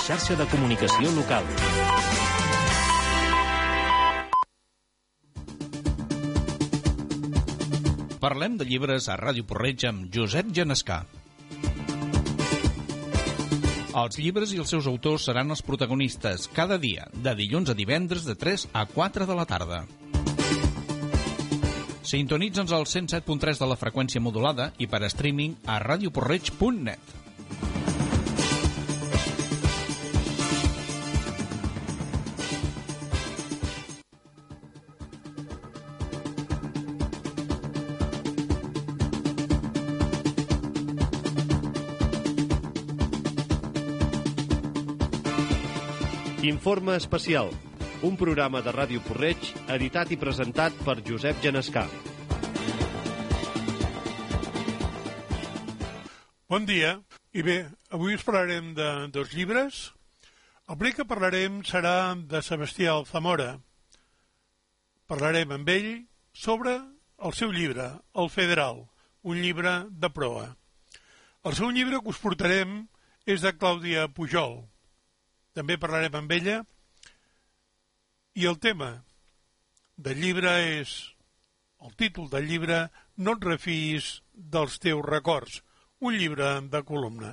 xarxa de comunicació local. Parlem de llibres a Ràdio Porreig amb Josep Genescà. Els llibres i els seus autors seran els protagonistes cada dia, de dilluns a divendres de 3 a 4 de la tarda. Sintonitza'ns al 107.3 de la freqüència modulada i per streaming a radioporreig.net. Informe especial, un programa de Ràdio Porreig editat i presentat per Josep Genescà. Bon dia, i bé, avui us parlarem de dos llibres. El primer que parlarem serà de Sebastià Alzamora. Parlarem amb ell sobre el seu llibre, El Federal, un llibre de proa. El segon llibre que us portarem és de Clàudia Pujol. També parlarem amb ella i el tema del llibre és, el títol del llibre, No et refiïs dels teus records, un llibre de columna.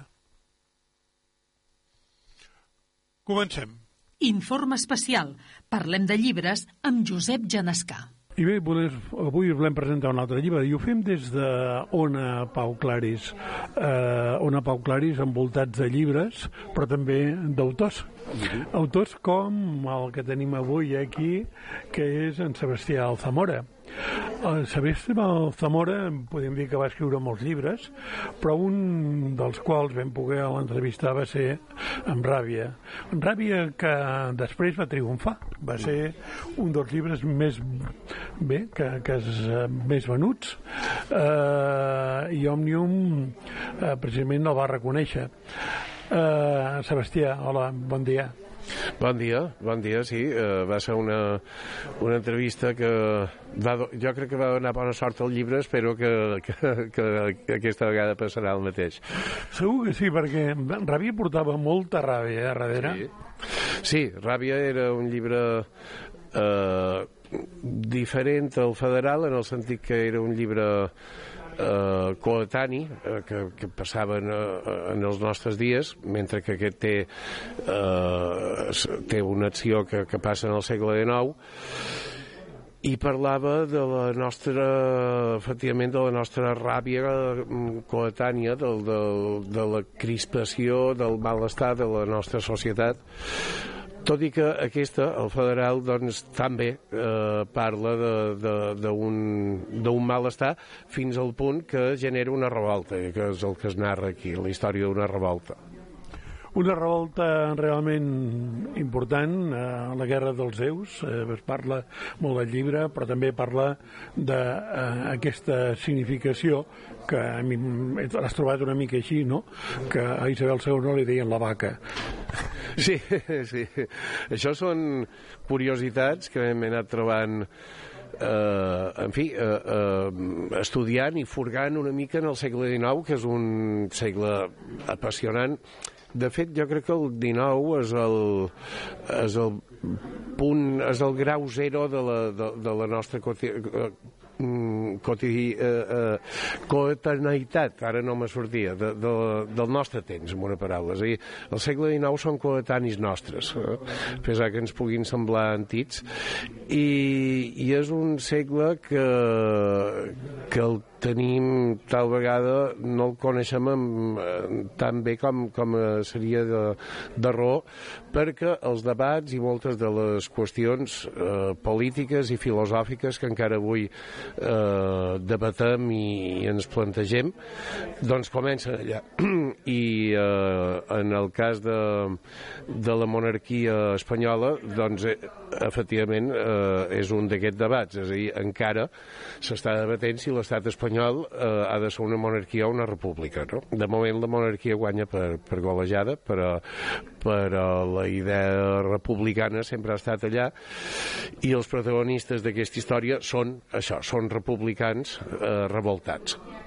Comencem. Informe especial. Parlem de llibres amb Josep Genescà. I bé, avui us volem presentar un altre llibre i ho fem des de Ona Pau Claris. Ona Pau Claris envoltats de llibres, però també d'autors. Autors com el que tenim avui aquí, que és en Sebastià Alzamora. Sebastià Alzamora, podem dir que va escriure molts llibres, però un dels quals vam poder l'entrevistar va ser amb Ràbia. Ràbia, que després va triomfar, va ser un dels llibres més més venuts, i Òmnium precisament el va reconèixer. Sebastià, hola, bon dia. Bon dia, sí. Va ser una entrevista que jo crec que va donar bona sort al llibre. Espero que aquesta vegada passarà el mateix. Segur que sí, perquè Ràbia portava molta ràbia darrere. Sí, Ràbia era un llibre diferent al Federal, en el sentit que era un llibre coetani que passaven en els nostres dies, mentre que aquest té una acció que passa en el segle XIX, i parlava de la nostra, efectivament, de la nostra ràbia coetània, de la crispació, del malestar de la nostra societat. Tot i que aquesta, el Federal, doncs, també parla d'un malestar fins al punt que genera una revolta, que és el que es narra aquí, la història d'una revolta. Una revolta realment important, la Guerra dels Déus, es parla molt del llibre, però també parla d'aquesta significació que a mi l'has trobat una mica així, no? Que a Isabel II li deien la vaca. Sí. Això són curiositats que hem anat trobant, estudiant i furgant una mica en el segle XIX, que és un segle apassionant. De fet, jo crec que el XIX és el grau zero de la nostra coetaneïtat, ara no me sortia, del nostre temps, en una paraula. És a dir, el segle XIX són coetanis nostres, a pesar que ens puguin semblar antics, i és un segle que el tenim tal vegada, no el coneixem tan bé com seria de raó, perquè els debats i moltes de les qüestions polítiques i filosòfiques que encara avui debatem i ens plantegem, doncs comencen allà. I en el cas de la monarquia espanyola, doncs efectivament és un d'aquests debats, és a dir, encara s'està debatent si l'estat espanyol ha de ser una monarquia o una república, no? De moment la monarquia guanya per golejada, però la idea republicana sempre ha estat allà, i els protagonistes d'aquesta història són això, són republicans revoltats.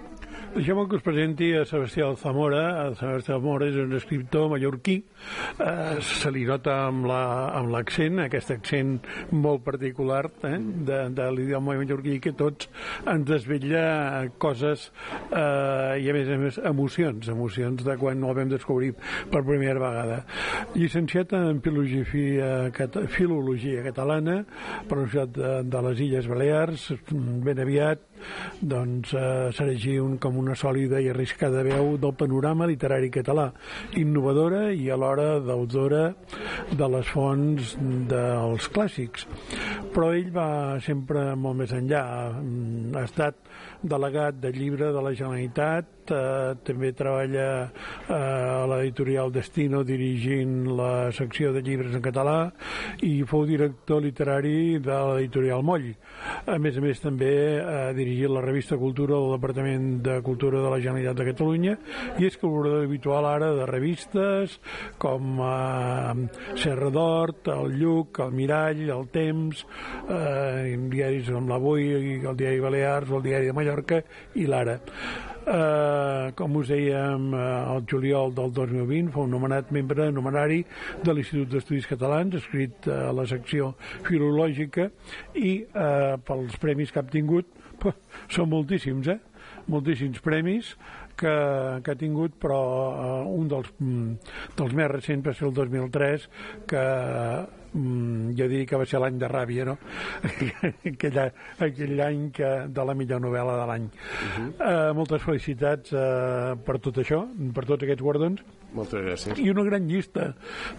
Deixeu-me que us presenti a Sebastià Alzamora. Sebastià Alzamora és un escriptor mallorquí. Se li nota amb l'accent, aquest accent molt particular de l'idioma mallorquí, que tots ens desvetlla coses i a més emocions de quan el vam descobrir per primera vegada. Llicenciat en filologia catalana per la Universitat de les Illes Balears, ben aviat doncs s'erigí com una sòlida i arriscada veu del panorama literari català, innovadora i alhora deutora de les fonts dels clàssics. Però ell va sempre molt més enllà. Ha estat delegat de llibre de la Generalitat, també treballa a l'editorial Destino dirigint la secció de llibres en català i fou director literari de l'editorial Moll. A més també ha dirigit la revista Cultura del Departament de Cultura de la Generalitat de Catalunya i és col·laborador habitual ara de revistes com Serra d'Hort, el Lluc, el Mirall, el Temps, diaris com l'Avui, el Diari Balears, el Diari de Mallorca i l'Ara. Com us dèiem, el juliol del 2020 fou nomenat membre numerari de l'Institut d'Estudis Catalans, escrit a la secció filològica, i pels premis que ha tingut són moltíssims, moltíssims premis que ha tingut, però un dels més recents va ser el 2003, que jo diria que va ser l'any de ràbia, no? aquell any de la millor novel·la de l'any. Moltes felicitats per tot això, per tots aquests guardons. Moltes gràcies. I una gran llista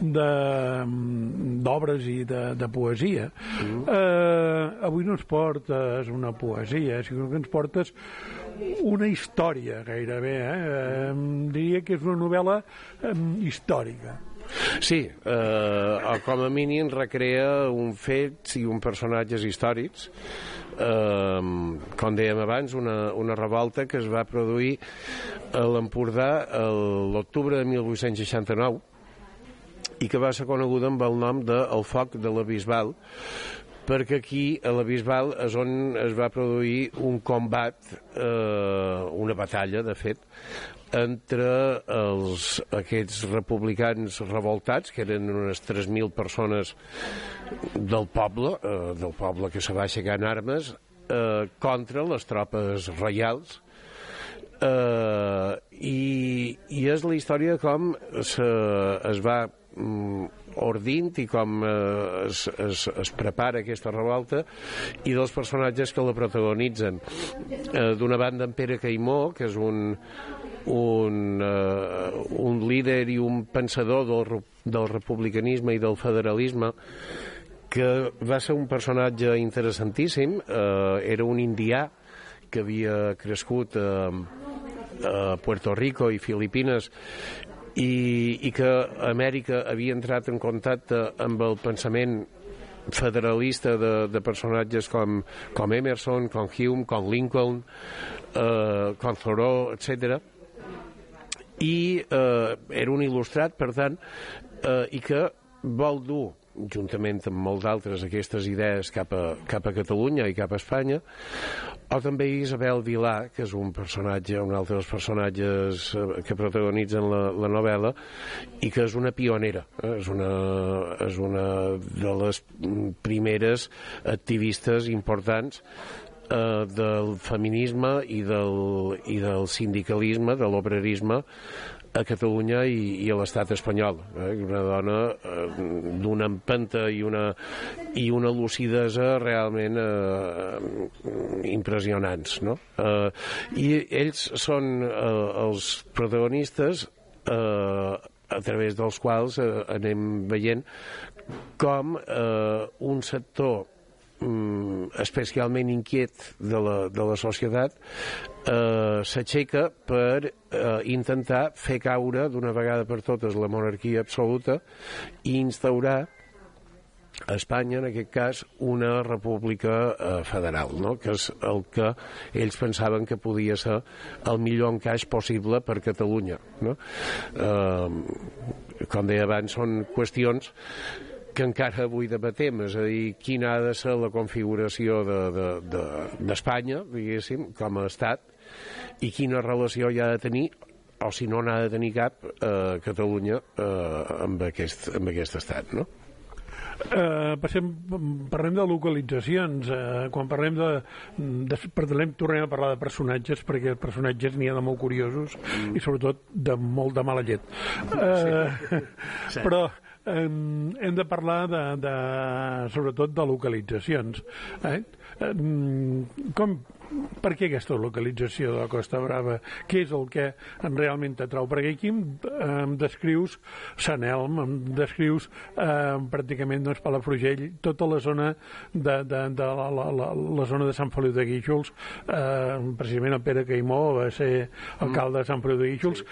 d'obres i de poesia. Avui no ens portes una poesia, sinó que ens portes una història gairebé. Diria que és una novel·la històrica. Sí, o com a mínim recrea un fets i uns personatges històrics, com dèiem abans, una revolta que es va produir a l'Empordà l'octubre de 1869 i que va ser coneguda amb el nom de El Foc de la Bisbal, perquè aquí a la Bisbal és on es va produir un combat, una batalla de fet, entre aquests republicans revoltats, que eren unes 3.000 persones del poble que se va aixecar en armes, contra les tropes reials, i és la història com es va ordint i com es prepara aquesta revolta i dels personatges que la protagonitzen. D'una banda, en Pere Caimó, que és un líder i un pensador del republicanisme i del federalisme, que va ser un personatge interessantíssim. Era un indià que havia crescut a Puerto Rico i Filipines i que Amèrica havia entrat en contacte amb el pensament federalista de personatges com Emerson, com Hume, com Lincoln, com Thoreau, etc. I era un il·lustrat, per tant, i que vol dur, juntament amb molts d'altres, aquestes idees cap a Catalunya i cap a Espanya. O també Isabel Vilà, que és un altre dels personatges que protagonitzen la novel·la i que és una pionera, és una de les primeres activistes importants del feminisme i del sindicalisme, de l'obrerisme a Catalunya i a l'estat espanyol. Una dona d'una empenta i una lucidesa realment impressionants, no? I ells són els protagonistes a través dels quals anem veient com un sector especialment inquiet de la societat s'aixeca per intentar fer caure d'una vegada per totes la monarquia absoluta i instaurar a Espanya, en aquest cas, una república federal, no? Que és el que ells pensaven que podia ser el millor encaix possible per Catalunya, no? Com deia abans, són qüestions que encara avui debatem, és a dir, quina ha de ser la configuració d'Espanya, diguéssim, com a estat, i quina relació hi ha de tenir, o si no n'ha de tenir cap, Catalunya amb aquest estat, no? Parlem de localitzacions. Quan parlem tornem a parlar de personatges, perquè els personatges n'hi ha de molt curiosos i sobretot de molt de mala llet. Sí. Però hem de parlar sobretot de localitzacions. Per què aquesta localització de la Costa Brava? Què és el que realment t'atrau? Perquè aquí em descrius Sant Elm, em descrius pràcticament Palafrugell, tota la zona de la zona de Sant Feliu de Guíxols, precisament el Pere Caimó va ser alcalde de Sant Feliu de Guíxols.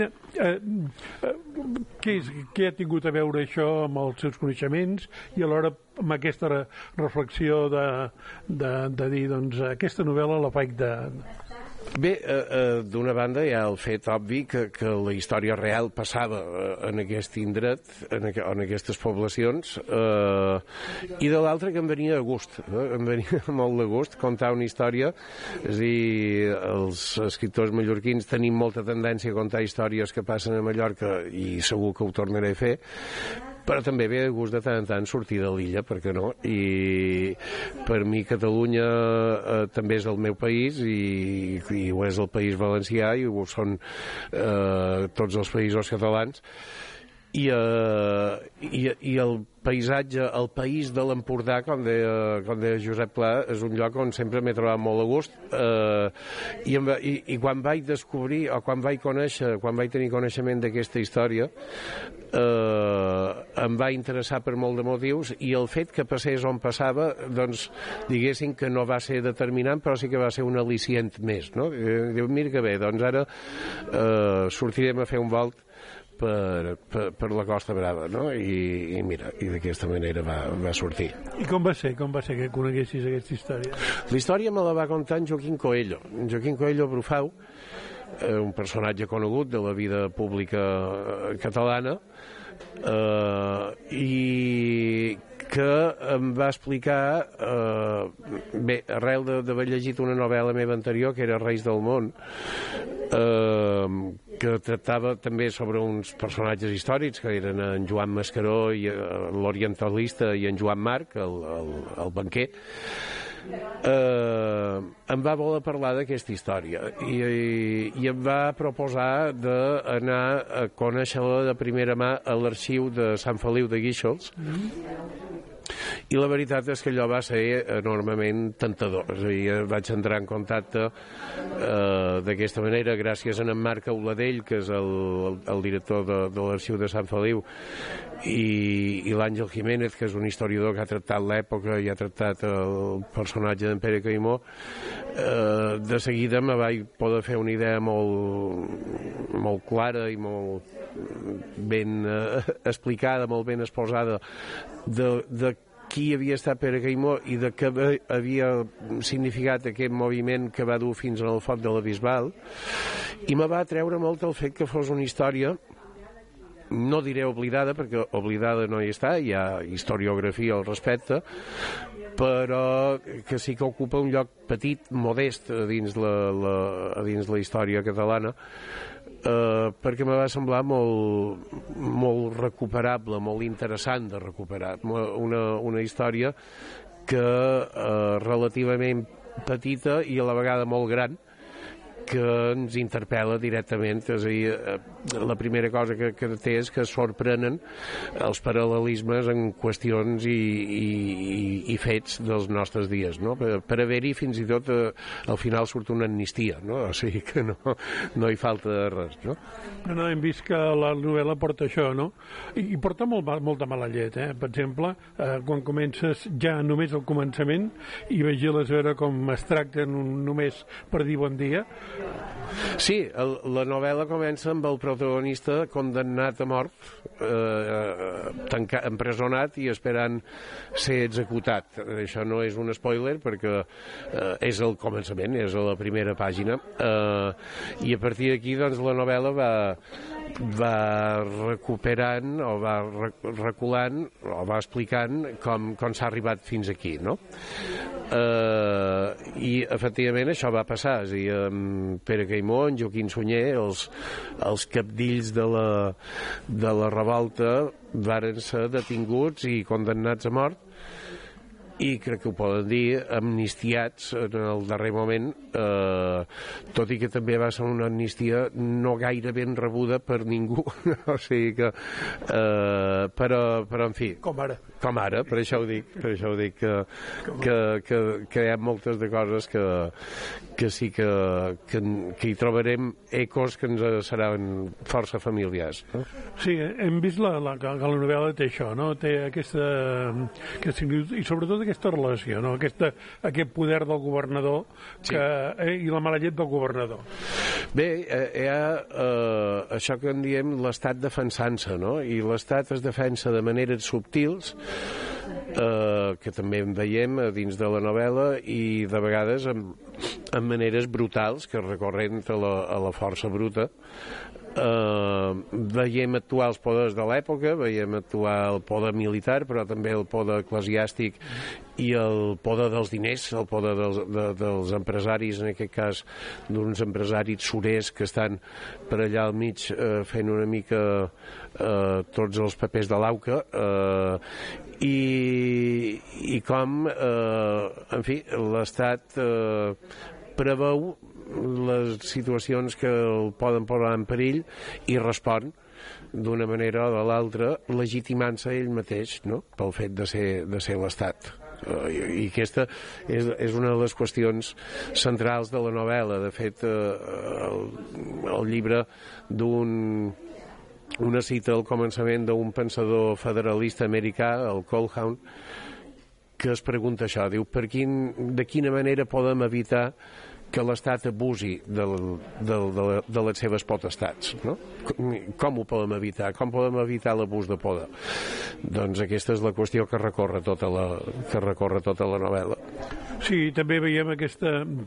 Què ha tingut a veure això amb els seus coneixements i alhora amb aquesta reflexió de dir, doncs, aquesta novel·la la faig de... Bé, d'una banda hi ha el fet obvi que la història real passava en aquest indret, en aquestes poblacions, i de l'altra que em venia de gust, em venia molt de gust contar una història. És a dir, els escriptors mallorquins tenim molta tendència a contar històries que passen a Mallorca i segur que ho tornaré a fer, però també ve de gust de tant en tant sortir de l'illa, per què no? I per mi Catalunya també és el meu país i ho és el País Valencià i ho són tots els països catalans. I el paisatge, el país de l'Empordà, com deia Josep Pla, és un lloc on sempre m'he trobat molt a gust, i quan vaig descobrir o quan vaig tenir coneixement d'aquesta història, em va interessar per molt de motius, i el fet que passés on passava, doncs diguéssim que no va ser determinant, però sí que va ser un al·licient més, no? Diu, mira que bé, doncs ara sortirem a fer un volt per la Costa Brava, no? I mira, i d'aquesta manera va sortir. I com va ser que coneguessis aquesta història? La història me la va contar en Joaquim Coello. En Joaquim Coello Brufau, un personatge conegut de la vida pública catalana, i que em va explicar, bé, arrel d'haver llegit una novel·la meva anterior, que era Reis del món, que tractava també sobre uns personatges històrics, que eren en Joan Mascaró, i l'orientalista, i en Joan Marc, el banquer. Em va voler parlar d'aquesta història i em va proposar d'anar a conèixer-la de primera mà a l'arxiu de Sant Feliu de Guíxols, i la veritat és que allò va ser enormement tentador. És a dir, vaig entrar en contacte d'aquesta manera gràcies a en Marc Auladell, que és el director de l'arxiu de Sant Feliu, i l'Àngel Jiménez, que és un historiador que ha tractat l'època i ha tractat el personatge d'en Pere Caimó. De seguida me vaig poder fer una idea molt clara i molt ben explicada, molt ben exposada de qui havia estat Pere Caimó i de què havia significat aquest moviment que va dur fins al foc de la Bisbal, i me va atreure molt el fet que fos una història, no diré oblidada, perquè oblidada no hi està, hi ha historiografia al respecte, però que sí que ocupa un lloc petit, modest, dins la història catalana, perquè me va semblar molt recuperable, molt interessant de recuperar. Una història que relativament petita i a la vegada molt gran, que ens interpel·la directament. És a dir, la primera cosa que té és que sorprenen els paral·lelismes en qüestions i fets dels nostres dies, no? Per haver-hi fins i tot al final surt una amnistia, no? O sigui que no hi falta res, no? No, hem vist que la novel·la porta això, no? I porta molta mala llet, eh? Per exemple, quan comences ja només al començament i vigiles a veure com es tracten només per dir bon dia. Sí, la novel·la comença amb el protagonista condemnat a mort, empresonat i esperant ser executat. Això no és un spoiler perquè és el començament, és a la primera pàgina, i a partir d'aquí doncs la novel·la va recuperant o va reculant o va explicant com s'ha arribat fins aquí, no? I efectivament això va passar, és a dir, Pere Caimó, Joaquim Sunyer, els capdills de la revolta varen ser detinguts i condemnats a mort, i crec que ho poden dir, amnistiats en el darrer moment, tot i que també va ser una amnistia no gaire ben rebuda per ningú. O sigui que però en fi, com ara, per això ho dic que hi ha moltes de coses que sí que hi trobarem ecos que ens seran força familiars, no? Sí, hem vist que la novel·la té això, no? Té aquesta i sobretot aquesta relació, no? Aquest poder del governador i la mala llet del governador. Bé, hi ha això que en diem l'estat defensant-se, no? I l'estat es defensa de maneres subtils, que també en veiem dins de la novel·la, i de vegades en maneres brutals, que recorrent a la força bruta. Veiem actuar els poders de l'època, veiem actuar el poder militar, però també el poder eclesiàstic i el poder dels diners, el poder dels empresaris, en aquest cas d'uns empresaris surers que estan per allà al mig fent una mica tots els papers de l'auca, i com en fi, l'Estat preveu les situacions que el poden posar en perill i respon d'una manera o de l'altra, legitimant-se ell mateix, no?, pel fet de ser l'Estat. I aquesta és una de les qüestions centrals de la novel·la. De fet, el llibre una cita al començament d'un pensador federalista americà, el Colhoun, que es pregunta això, diu, de quina manera podem evitar que l'Estat abusi de les seves potestats, no? Com ho podem evitar? Com podem evitar l'abús de poder? Doncs aquesta és la qüestió que recorre tota la novel·la. Sí, també veiem aquest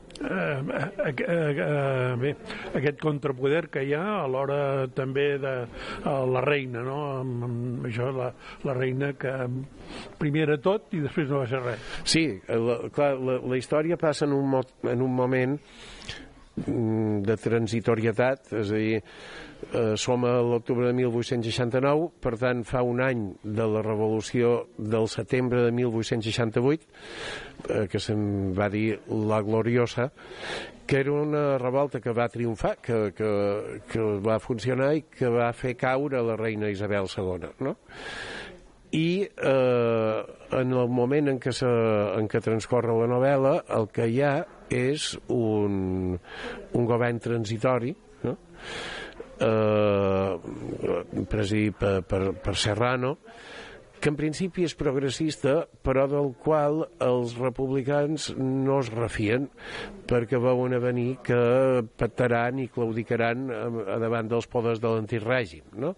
contrapoder que hi ha a l'hora també de la reina, no? Amb això, la reina que primer era tot i després no va ser res. Sí, clar, la història passa en un moment de transitorietat, és a dir, som a l'octubre de 1869, per tant fa un any de la revolució del setembre de 1868, que se'n va dir la Gloriosa, que era una revolta que va triomfar, que va funcionar i que va fer caure la reina Isabel II, no? I en el moment en què transcorre la novel·la, el que hi ha és un govern transitori, no?, presidit per Serrano, que en principi és progressista, però del qual els republicans no es refien, perquè veuen a venir que pactaran i claudicaran davant dels poders de l'antic règim, no?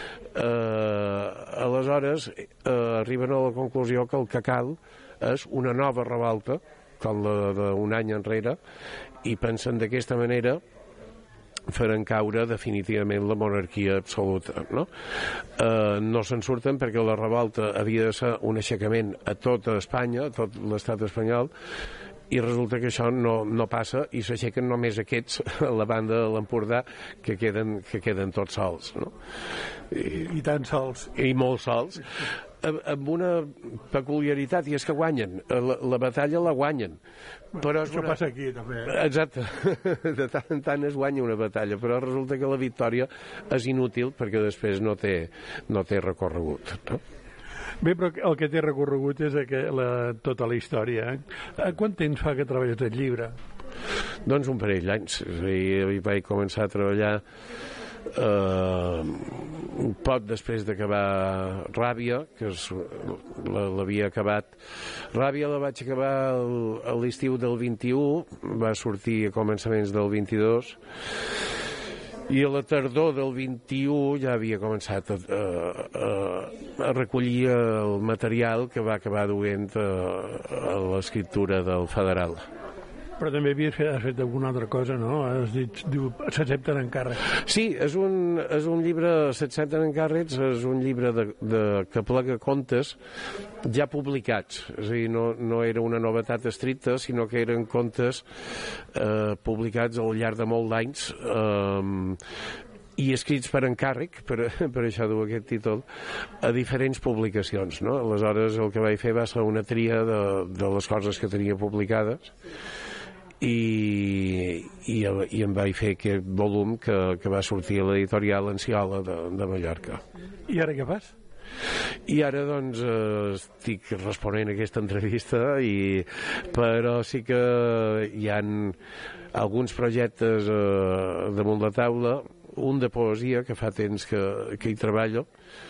Aleshores arriben a la conclusió que el que cal és una nova revolta, com la d'un any enrere, i pensen d'aquesta manera faran caure definitivament la monarquia absoluta, no? No se'n surten perquè la revolta havia de ser un aixecament a tota Espanya, a tot l'estat espanyol, i resulta que això no passa i s'aixequen només aquests a la banda de l'Empordà que queden tots sols, no? I tan sols. I molt sols, amb una peculiaritat, i és que guanyen, la batalla la guanyen. Però això passa aquí també. Exacte, de tant en tant es guanya una batalla, però resulta que la victòria és inútil perquè després no té recorregut, no? Bé, però el que té recorregut és tota la història. Quant temps fa que treballes el llibre? Doncs un parell d'anys. Vaig començar a treballar un poc després d'acabar Ràbia, que l'havia acabat. Ràbia la vaig acabar a l'estiu del 21, va sortir a començaments del 22, i a la tardor del 21 ja havia començat a recollir el material que va acabar duent a l'escriptura del Federal. Però també has fet alguna altra cosa, no? Has dit, diu, s'accepten encàrrecs. Sí, és un llibre, s'accepten encàrrecs, és un llibre que plega contes ja publicats. És a dir, no era una novetat estricta, sinó que eren contes publicats al llarg de molts d'anys i escrits per encàrrec, per això du aquest títol, a diferents publicacions, no? Aleshores, el que vaig fer va ser una tria de les coses que tenia publicades i em vaig fer aquest volum que va sortir a l'editorial Enciola de Mallorca. I ara què fas? I ara, doncs, estic responent a aquesta entrevista, però sí que hi ha alguns projectes damunt la taula, un de poesia, que fa temps que hi treballo,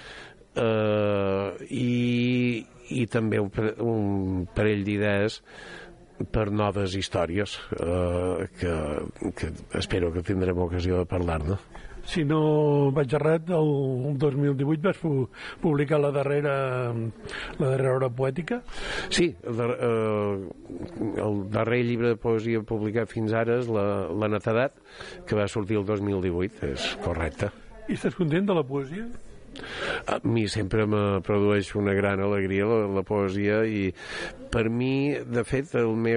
i també un parell d'idees per noves històries que espero que tindrem ocasió de parlar-ne. Si no vaig errat, el 2018 vas publicar la darrera obra poètica? Sí, el darrer llibre de poesia publicat fins ara és La Netedat, que va sortir el 2018, és correcte. I estàs content de la poesia? A mi sempre me produeix una gran alegria la poesia, i per mi, de fet,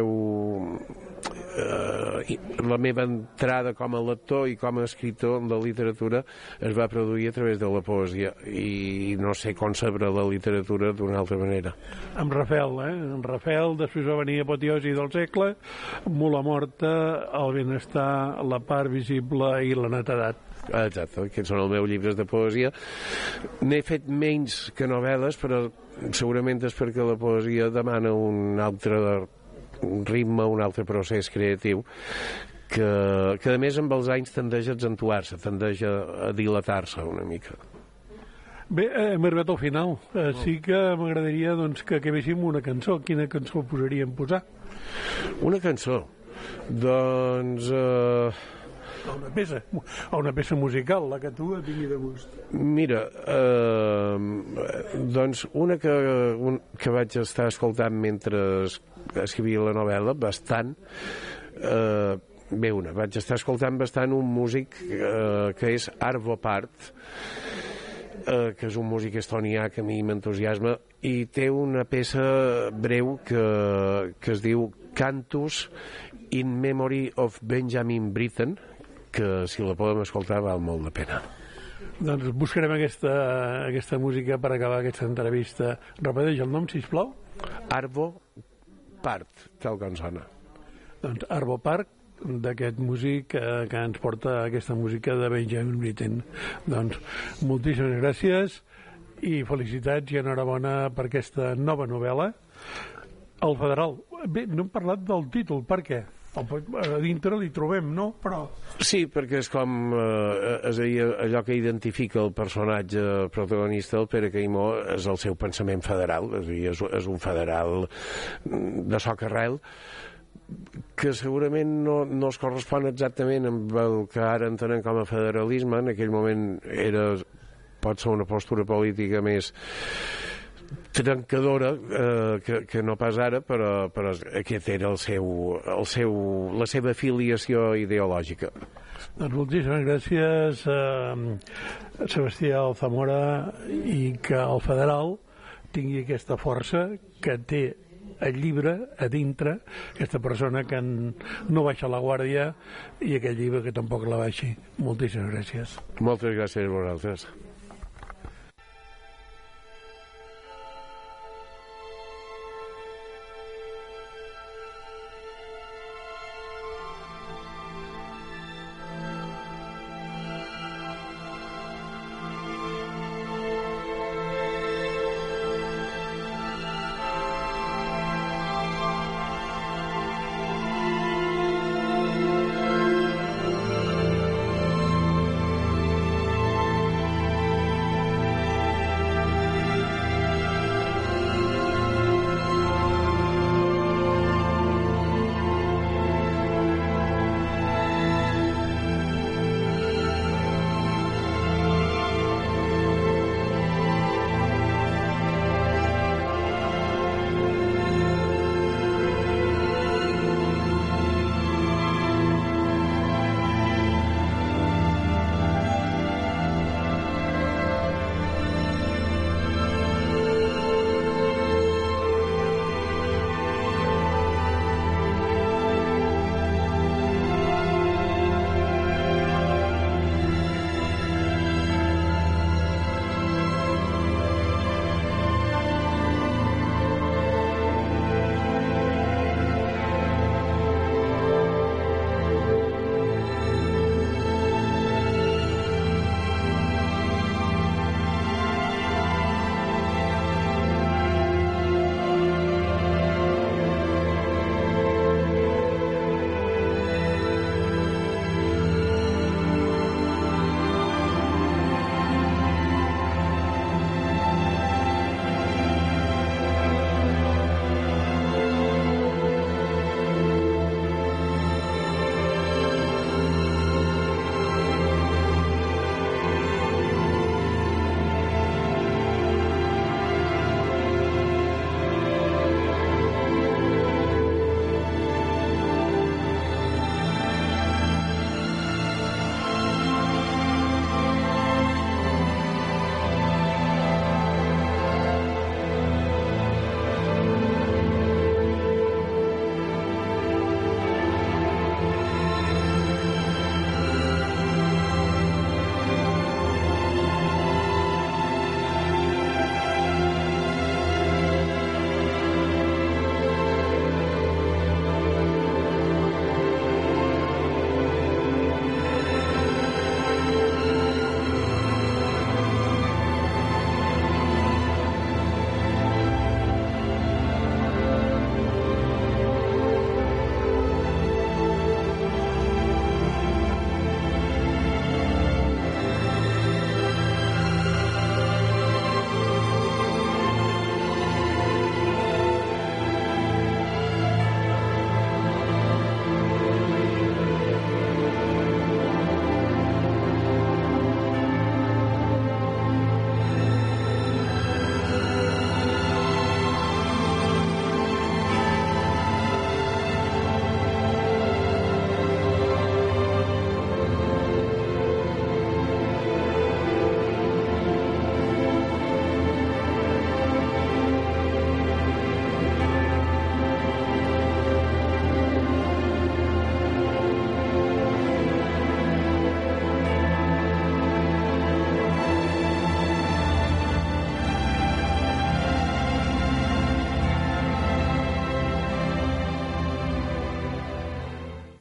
la meva entrada com a lector i com a escriptor en la literatura es va produir a través de la poesia, i no sé concebre la literatura d'una altra manera. Amb Rafel, En Rafel, després va venir Apoteosi del segle, Mula morta, El benestar, La part visible i La netedat. Exacte, aquests són els meus llibres de poesia. N'he fet menys que novel·les, però segurament és perquè la poesia demana un altre ritme, un altre procés creatiu que a més amb els anys tendeix a accentuar-se, tendeix a dilatar-se una mica. Bé, hem arribat al final. Sí que m'agradaria, doncs, que acabéssim una cançó. Quina cançó posaríem posar? Una cançó? Doncs... una peça musical, la que tu et vingui de gust. Mira, doncs una que vaig estar escoltant mentre escrivia la novel·la, bastant, vaig estar escoltant bastant un músic que és Arvo Pärt, que és un músic estonià que a mi m'entusiasma, i té una peça breu que es diu Cantus in Memory of Benjamin Britten, que si la podem escoltar val molt la pena. Doncs buscarem aquesta música per acabar aquesta entrevista. Repeteix el nom, sisplau. Arvo Pärt, tal com sona. Doncs Arvo Pärt, d'aquest músic que ens porta aquesta música de Benjamin Britten. Doncs moltíssimes gràcies i felicitats i enhorabona per aquesta nova novel·la. El Federal. Bé, no hem parlat del títol, per què? A dintre li trobem, no? Però... Sí, perquè és com és allò que identifica el personatge protagonista, el Pere Caimó, és el seu pensament federal, és a dir, és un federal de soc arrel, que segurament no es correspon exactament amb el que ara entenem com a federalisme. En aquell moment pot ser una postura política més trencadora que no pas ara, però aquest era la seva afiliació ideològica. Doncs moltíssimes gràcies Sebastià Alzamora, i que el Federal tingui aquesta força que té el llibre a dintre, aquesta persona que no baixa la guàrdia, i aquest llibre que tampoc la baixi. Moltíssimes gràcies. Moltes gràcies a vosaltres.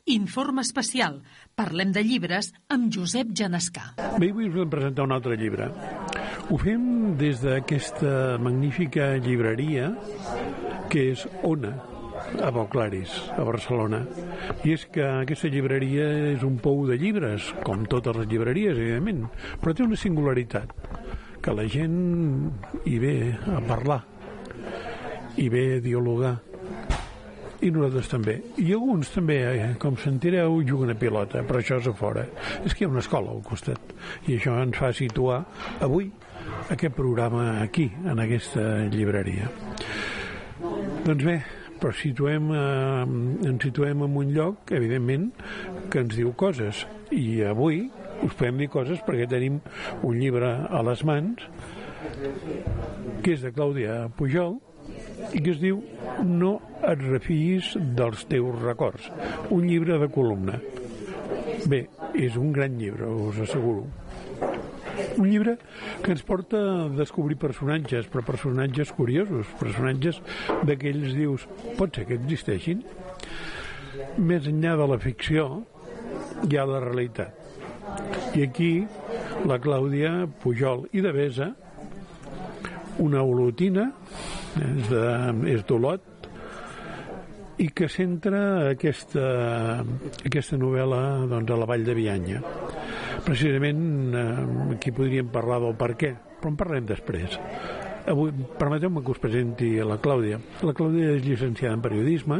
Informe especial. Parlem de llibres amb Josep Genescà. Bé, avui us vam presentar un altre llibre. Ho fem des d'aquesta magnífica llibreria que és Ona, a Pau Claris, a Barcelona. I és que aquesta llibreria és un pou de llibres, com totes les llibreries, evidentment, però té una singularitat, que la gent hi ve a parlar, hi ve a dialogar, i nosaltres també. I alguns també, com sentireu, juguen a pilota, però això és a fora. És que hi ha una escola al costat, i això ens fa situar avui aquest programa aquí, en aquesta llibreria. Doncs bé, però ens situem en un lloc, evidentment, que ens diu coses. I avui us podem dir coses perquè tenim un llibre a les mans que és de Clàudia Pujol i que es diu No et refiïs dels teus records. Un llibre de columna. Bé, és un gran llibre, us asseguro. Un llibre que ens porta a descobrir personatges, però personatges curiosos, personatges d'aquells dius, pot ser que existeixin? Més enllà de la ficció hi ha la realitat. I aquí la Clàudia Pujol i Devesa, una olotina, és d'Olot, i que centra aquesta novel·la doncs, a la Vall de Bianya. Precisament aquí podríem parlar del per què, però en parlem després. Avui, permeteu-me que us presenti a la Clàudia. La Clàudia és llicenciada en periodisme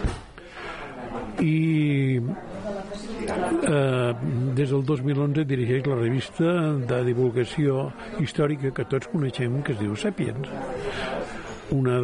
i des del 2011 dirigeix la revista de divulgació històrica que tots coneixem, que es diu Sàpiens. Una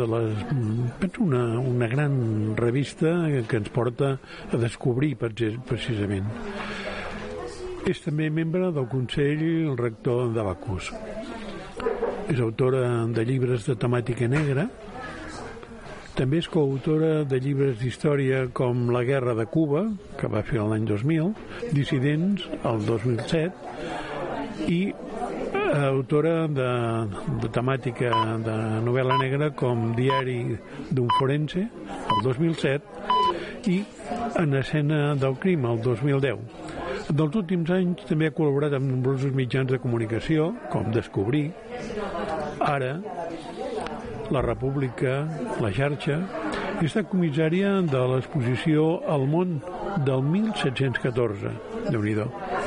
gran revista que ens porta a descobrir precisament. És també membre del Consell Rector de Bacús. És autora de llibres de temàtica negra. També és coautora de llibres d'història com La guerra de Cuba, que va fer l'any 2000, Dissidents, el 2007, i autora de temàtica de novel·la negra com Diari d'un forense, el 2007, i En escena del crim, el 2010. Dels últims anys també ha col·laborat amb nombrosos mitjans de comunicació, com Descobrir, Ara, La República, La Xarxa, i està comissària de l'exposició El món del 1714, Déu-n'hi-do.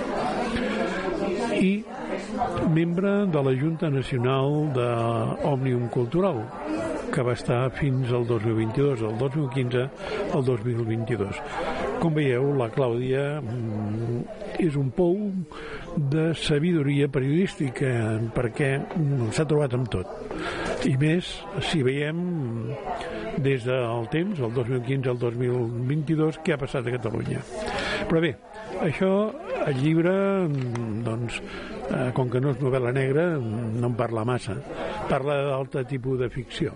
I membre de la Junta Nacional d'Òmnium Cultural, que va estar fins al 2022, el 2015 al 2022. Com veieu, la Clàudia és un pou de sabidoria periodística, perquè s'ha trobat amb tot. I més, si veiem des del temps, el 2015 al 2022, què ha passat a Catalunya. Però bé, això, el llibre, doncs, com que no és novel·la negra, no en parla massa. Parla d'altre tipus de ficció.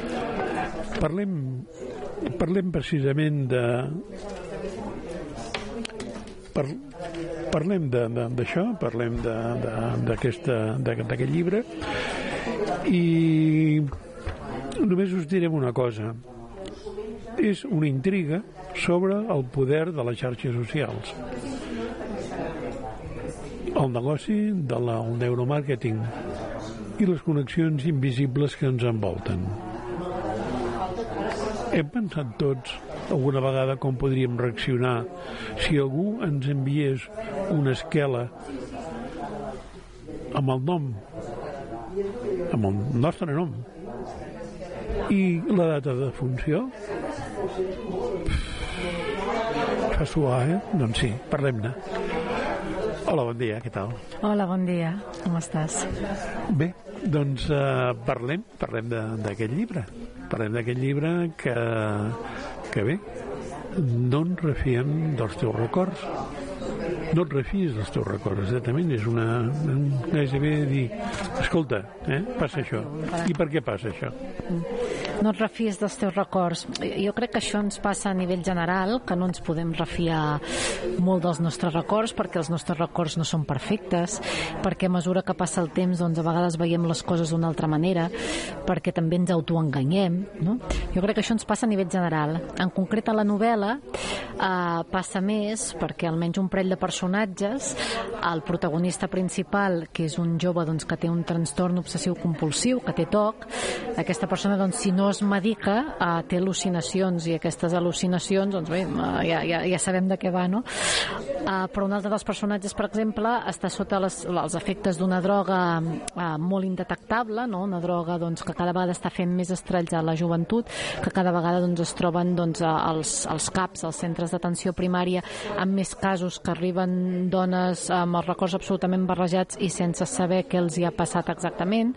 Parlem precisament parlem d'això, parlem d'aquest llibre, i només us direm una cosa. És una intriga sobre el poder de les xarxes socials, el negoci del neuromàrqueting i les connexions invisibles que ens envolten. Hem pensat tots alguna vegada com podríem reaccionar si algú ens enviés una esquela amb el nom, amb el nostre nom, i la data de defunció? Fa suar, Doncs sí, parlem-ne. Hola, bon dia, què tal? Hola, bon dia, com estàs? Bé, doncs parlem d'aquest llibre. Parlem d'aquest llibre que bé, no ens refiem dels teus records. No et refies dels teus records, exactament. És gairebé dir, escolta, passa això. I per què passa això? No et refies dels teus records. Jo crec que això ens passa a nivell general, que no ens podem refiar molt dels nostres records, perquè els nostres records no són perfectes, perquè a mesura que passa el temps, doncs a vegades veiem les coses d'una altra manera, perquè també ens autoenganyem, no? Jo crec que això ens passa a nivell general. En concret, a la novel·la, Passa més perquè almenys un parell de personatges, el protagonista principal, que és un jove doncs, que té un trastorn obsessiu compulsiu, que té TOC, aquesta persona, doncs, si no es medica, té al·lucinacions, i aquestes al·lucinacions, doncs bé, ja sabem de què va, no? Però un altre dels personatges, per exemple, està sota els efectes d'una droga molt indetectable, no? Una droga doncs, que cada vegada està fent més estralls a la joventut, que cada vegada doncs, es troben doncs, als CAPs, als centres d'atenció primària, amb més casos, que arriben dones amb els records absolutament barrejats i sense saber què els hi ha passat exactament.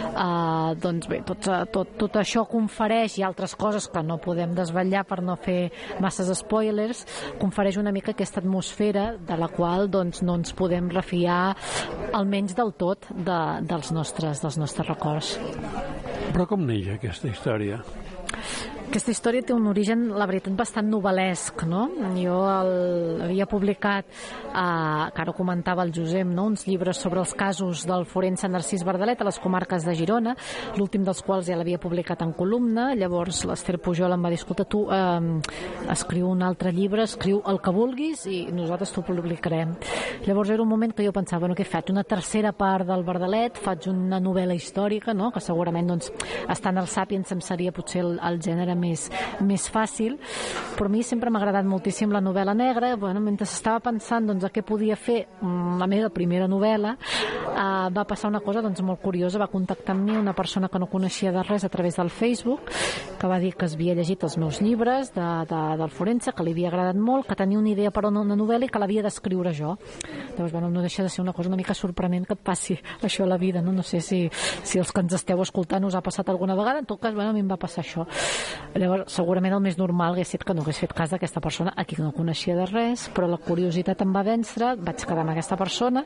Doncs bé, tot això confereix, i altres coses que no podem desvetllar per no fer masses spoilers, confereix una mica aquesta atmosfera de la qual doncs, no ens podem refiar almenys del tot dels nostres records. Però com neix aquesta història? Aquesta història té un origen, la veritat, bastant novel·lesc, no? Jo havia publicat, que ara comentava el Josep, no? Uns llibres sobre els casos del forense Narcís Bardalet a les comarques de Girona, l'últim dels quals ja l'havia publicat en columna. Llavors l'Ester Pujol em va dir, escolta, tu escriu un altre llibre, escriu el que vulguis i nosaltres t'ho publicarem. Llavors era un moment que jo pensava, bueno, què faig? Una tercera part del Bardalet, faig una novel·la històrica, no? Que segurament doncs, estant al Sàpiens em seria potser el gènere més fàcil, però a mi sempre m'ha agradat moltíssim la novel·la negra. Bueno, mentre estava pensant doncs, a què podia fer la meva primera novel·la, va passar una cosa doncs, molt curiosa. Va contactar amb mi una persona que no coneixia de res a través del Facebook, que va dir que havia llegit els meus llibres del forense, que li havia agradat molt, que tenia una idea per una novel·la i que l'havia d'escriure jo. Llavors, bueno, no deixa de ser una cosa una mica sorprenent que et passi això a la vida, no? No sé si els que ens esteu escoltant us ha passat alguna vegada. En tot cas, bueno, a mi em va passar això. Llavors, segurament el més normal hagués estat que no hagués fet cas d'aquesta persona, a qui no coneixia de res, però la curiositat em va vèncer, vaig quedar amb aquesta persona,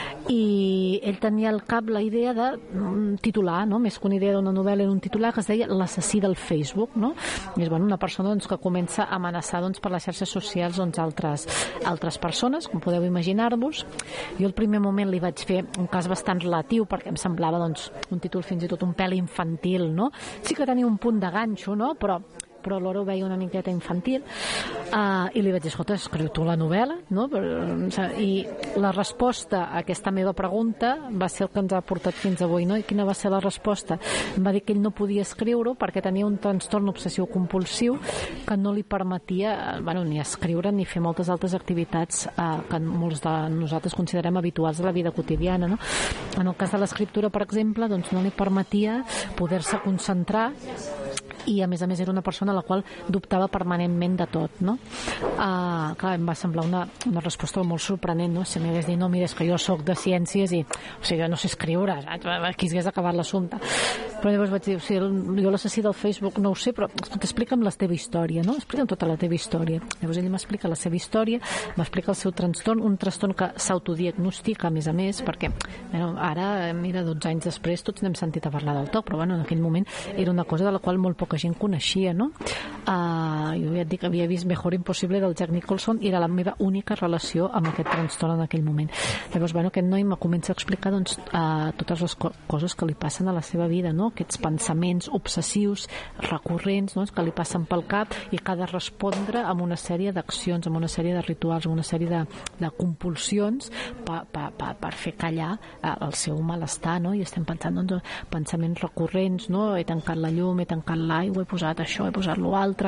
i ell tenia al cap la idea de titular, no? Més que una idea d'una novel·la, era un titular que es deia L'assassí del Facebook, no? I és una persona doncs, que comença a amenaçar doncs, per les xarxes socials doncs, altres persones, com podeu imaginar-vos. Jo al primer moment li vaig fer un cas bastant relatiu, perquè em semblava doncs, un títol fins i tot un pèl infantil, no? Sí que tenia un punt de ganxo, no? Però alhora ho veia una miqueta infantil, i li vaig dir, escolta, escriu tu la novel·la, no? I la resposta a aquesta meva pregunta va ser el que ens ha portat fins avui, no? I quina va ser la resposta? Em va dir que ell no podia escriure-ho perquè tenia un trastorn obsessiu compulsiu que no li permetia ni escriure ni fer moltes altres activitats que molts de nosaltres considerem habituals de la vida quotidiana, no? En el cas de l'escriptura, per exemple, doncs no li permetia poder-se concentrar, i a més era una persona a la qual dubtava permanentment de tot, no? Clar, em va semblar una resposta molt sorprenent, no? Si m'hagués dit, no, mira, és que jo soc de ciències i, o sigui, jo no sé escriure, aquí s'hagués acabat l'assumpte. Però llavors vaig dir, o sigui, jo l'assassí del Facebook no ho sé, però explica'm la teva història, no? Explica'm tota la teva història. Llavors ell m'explica la seva història, m'explica el seu trastorn, un trastorn que s'autodiagnostica, a més, perquè ara, mira, 12 anys després tots n'hem sentit a parlar del TOC, però en aquell moment era una cosa de la qual molt poca gent coneixia, no? Jo ja et dic, havia vist Mejor Impossible del Jack Nicholson i era la meva única relació amb aquest trastorn en aquell moment. Llavors, aquest noi me comença a explicar doncs, totes les coses que li passen a la seva vida, no? Aquests pensaments obsessius recurrents, no? Que li passen pel cap i que ha de respondre amb una sèrie d'accions, amb una sèrie de rituals, amb una sèrie de compulsions per fer callar el seu malestar, no? I estem pensant doncs, pensaments recurrents, no? He tancat la llum, he tancat l'aigua, he posat això, he posat l'altre,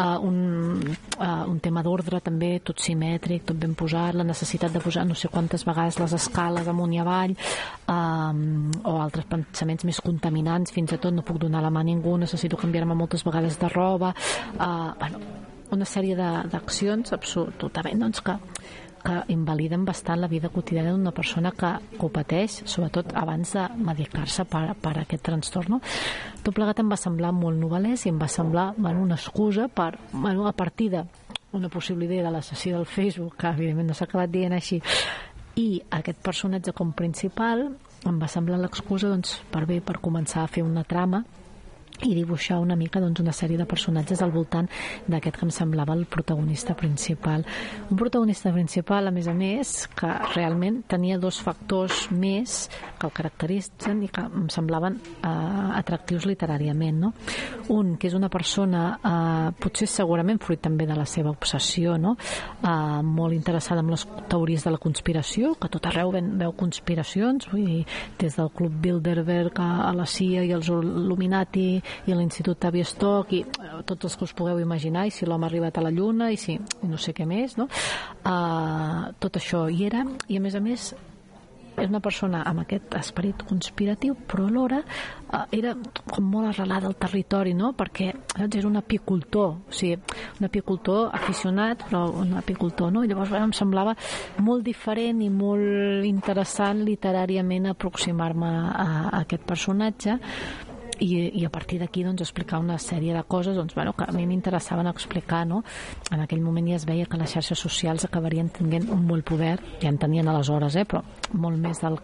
un tema d'ordre també, tot simètric, tot ben posat, la necessitat de posar no sé quantes vegades les escales amunt i avall, o altres pensaments més contaminants, fins i tot no puc donar la mà a ningú, necessito canviar-me moltes vegades de roba, una sèrie d'accions absolutament doncs, que invaliden bastant la vida quotidiana d'una persona que ho pateix, sobretot abans de medicar-se per aquest trastorn. Tot plegat em va semblar molt novel·lès i em va semblar una excusa per, a partir d'una possible idea de l'assassí del Facebook, que evidentment no s'ha acabat dient així, i aquest personatge com principal, em va semblar l'excusa per començar a fer una trama i dibuixar una mica doncs, una sèrie de personatges al voltant d'aquest que em semblava el protagonista principal. Un protagonista principal, a més, que realment tenia dos factors més que el caracteritzen i que em semblaven atractius literàriament, no? Un, que és una persona potser segurament fruit també de la seva obsessió, no? Molt interessada en les teories de la conspiració, que tot arreu veu conspiracions, vull dir, des del Club Bilderberg a la CIA i els Illuminati i a l'Institut Tavistock i tots els que us pugueu imaginar, i si l'home ha arribat a la Lluna i si no sé què més, no? Tot això hi era, i a més és una persona amb aquest esperit conspiratiu, però alhora era com molt arrelada al territori, no? Perquè era un apicultor, o sigui, un apicultor aficionat, però un apicultor, no? I llavors em semblava molt diferent i molt interessant literàriament aproximar-me a aquest personatge, i a partir d'aquí doncs, explicar una sèrie de coses doncs, bueno, que a mi m'interessaven explicar, no? En aquell moment ja es veia que les xarxes socials acabarien tenint un molt poder, ja en tenien aleshores, però molt més del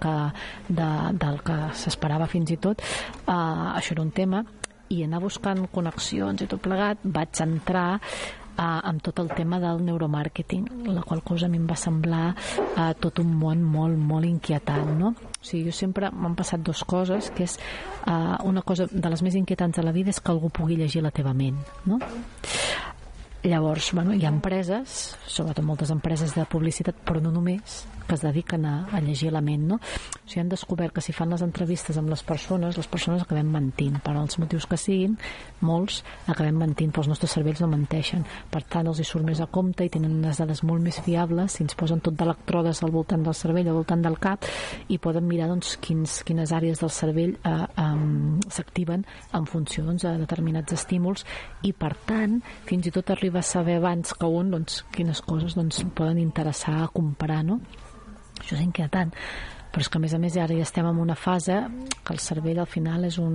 que s'esperava fins i tot. Això era un tema, i anar buscant connexions i tot plegat vaig entrar amb tot el tema del neuromàrqueting, la qual cosa a mi em va semblar tot un món molt, molt inquietant, no? O sigui, jo sempre m'han passat dues coses, que és una cosa de les més inquietants de la vida és que algú pugui llegir la teva ment, no? Llavors, bueno, hi ha empreses, sobretot moltes empreses de publicitat, però no només, que es dediquen a llegir la ment, no? O sigui, han descobert que si fan les entrevistes amb les persones acabem mentint, per als motius que siguin, molts acabem mentint, però els nostres cervells no menteixen. Per tant, els hi surt més a compte i tenen unes dades molt més fiables si ens posen tot d'electrodes al voltant del cervell, al voltant del cap, i poden mirar doncs, quines àrees del cervell s'activen en funció doncs, de determinats estímuls, i per tant, fins i tot arriba a saber abans que un doncs, quines coses doncs, poden interessar a comparar, no? Això és inquietant, però és que a més ara ja estem en una fase que el cervell al final és